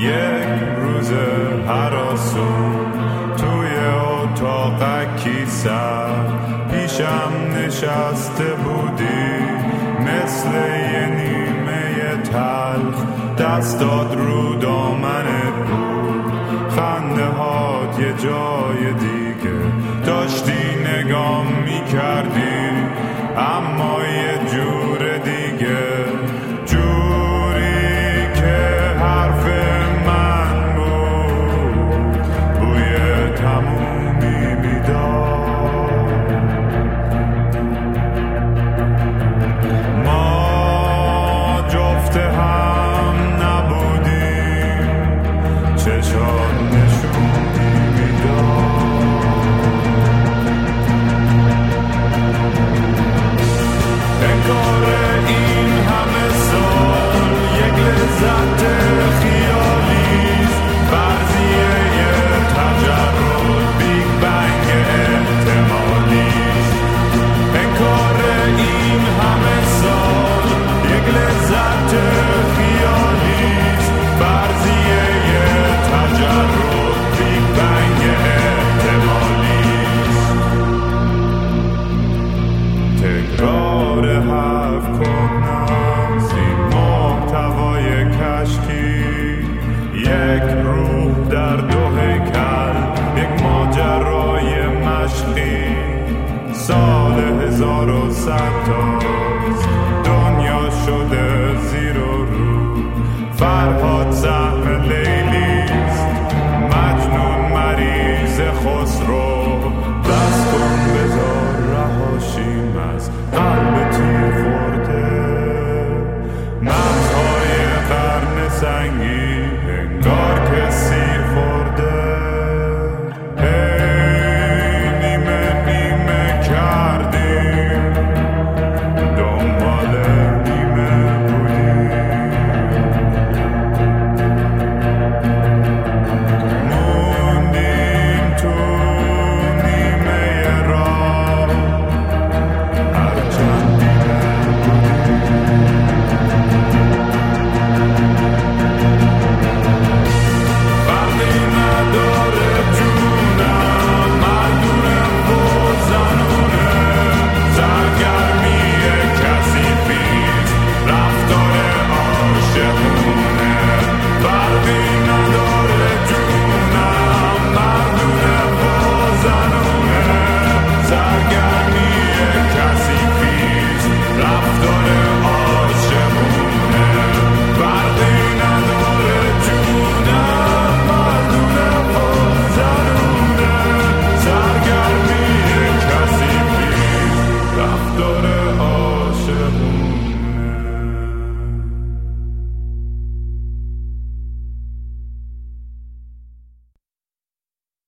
یک روز هراسون توی اتاقکی سر پیشم نشسته بودی مثل یه نیمه تلخ دستات رو دامنت بود خنده هات یه جای دیگه داشتی نگام میکردی اما یه جور دیگه جوری که حرف من بود بوی تمومی میداد ما جفت هم نبودیم چشات نشونی میداد انگار این همه سال یک لذت خیالیست فرضیه تجرد بیگ بنگ احتمالیست انگار این همه سال یک لذت خیالیست فرضیه تجرد بیگ بنگ احتمالیست تکرار حرف کنم زین محتوای کشکی یک روح در دو هیکل یک ماجرای مشقی سال 1100 تاست